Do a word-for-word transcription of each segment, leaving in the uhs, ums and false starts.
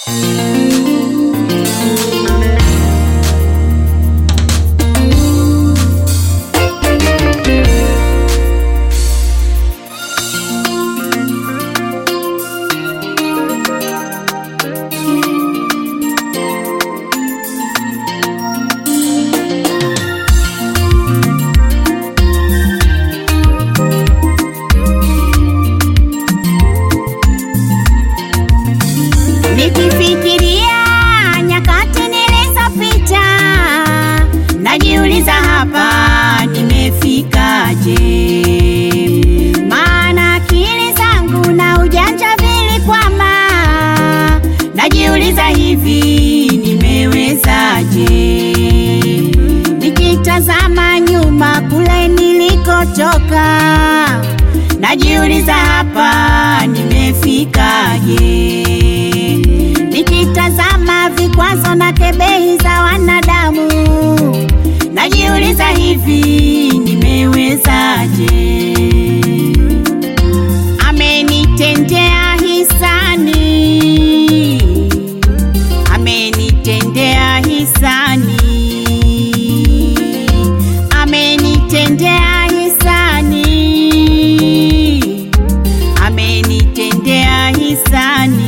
Nikifikiria nyakati nilizopita, najiuliza hapa nimefikaje? Maana akili zangu na ujanja vilikwama, najiuliza hivi nimewezaje? Nikitazama nyuma kule nilikotoka, najiuliza hapa nimefikaje? Nikitazama vikwazo na kebehi za wanadamu, najiuliza hivi nimewezaje? Amenitendea hisani, amenitendea hisani, amenitendea hisani, amenitendea hisani.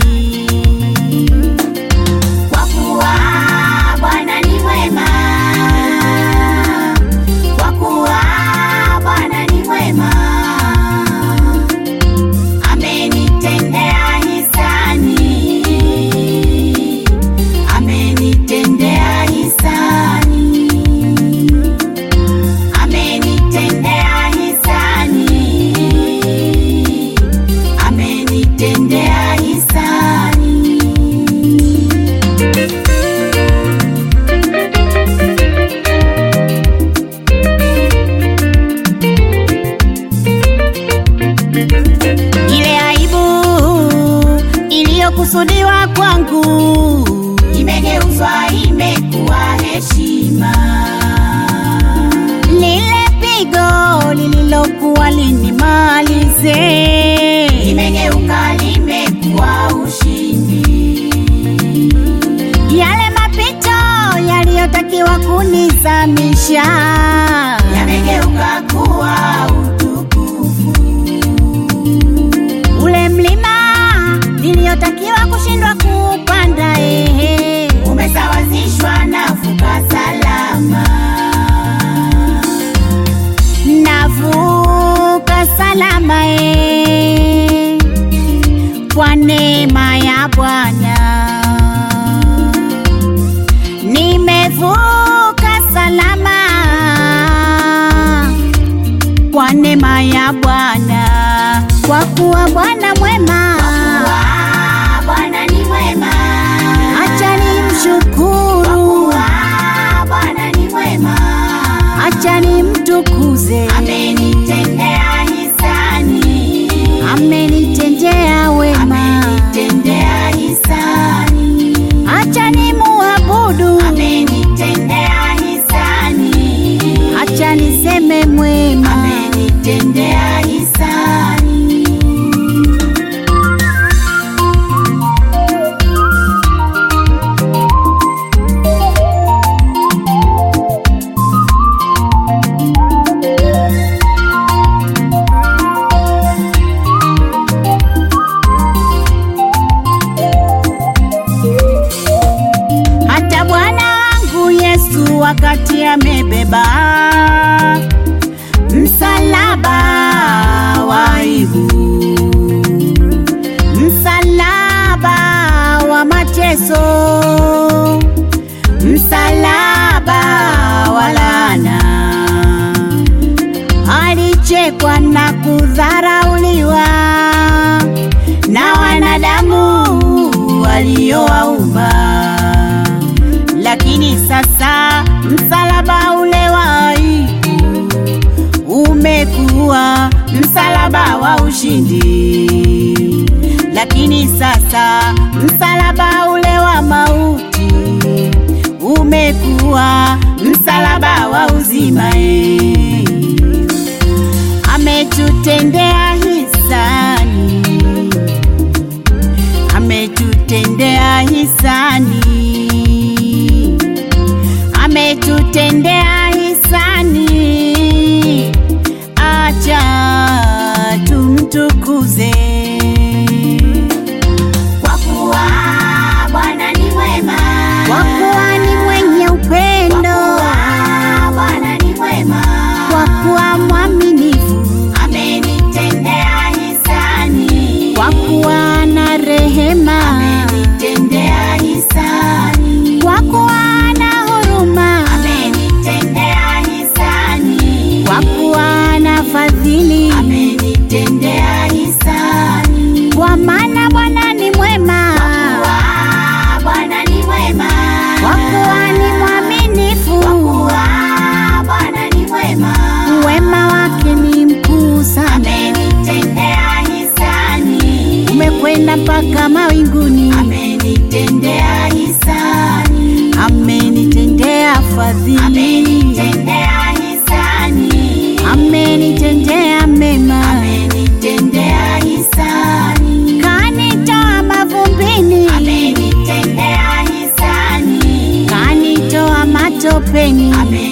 Kusudiwa kwangu imegeuzwa imekuwa heshima. Lile pigo lililokuwa linimalize imegeuka limekuwa ushindi. Yale mapito yaliyotakiwa kunizamisha yamegeuka kuwa utukufu. Ule mlima niliyotakiwa kushindwa kupanda, ehe, umesawazishwa navuka salama. Navuka salama, ehe, kwa neema ya Bwana. Nimevuka salama kwa neema ya Bwana, kwa kuwa Bwana mwema. Bwana ni mwema, acha nimshukuru. Bwana ni mwema, acha nimtukuze. Amenitendea hisani, amenitendea wema, amenitendea hisani, acha nimuabudu. Amenitendea hisani, acha niseme mwema, amenitendea hisani. Wakati amebeba msalaba wa aibu, msalaba wa mateso, msalaba wa laana, alichekwa na kudharauliwa na wanadamu waliowaumba. Lakini sasa msalaba ule wa aibu umekuwa msalaba wa ushindi. Lakini sasa msalaba ule wa mauti umekuwa msalaba wa uzima. Ametutendea hisani, ametutendea hisani, ametutendea hisani, acha tumtukuze. Kwa kuwa Bwana ni mwema, Kwa kuwa ni mwenye upendo, Bwana ni mwema, kwa kuwa mwaminifu, amenitendea hisani, kwa kuwa na rehema, amenitendea hisani, kwa kuwa na huruma, amenitendea hisani, kwa kuwa na fadhili, amenitendea hisani. kwa maana Bwana ni mwema, Kwa Bwana ni mwema, kwa kuwa ni mwaminifu, Bwana ni mwema, wema wake ni mkuu sana, amenitendea hisani, umekwenda mpaka mawinguni, amenitendea hisani, amenitendea fadhili, amenitendea hisani, amenitendea mema, amenitendea hisani, kanitoa mavumbini, amenitendea hisani, kanitoa matopeni, amenitendea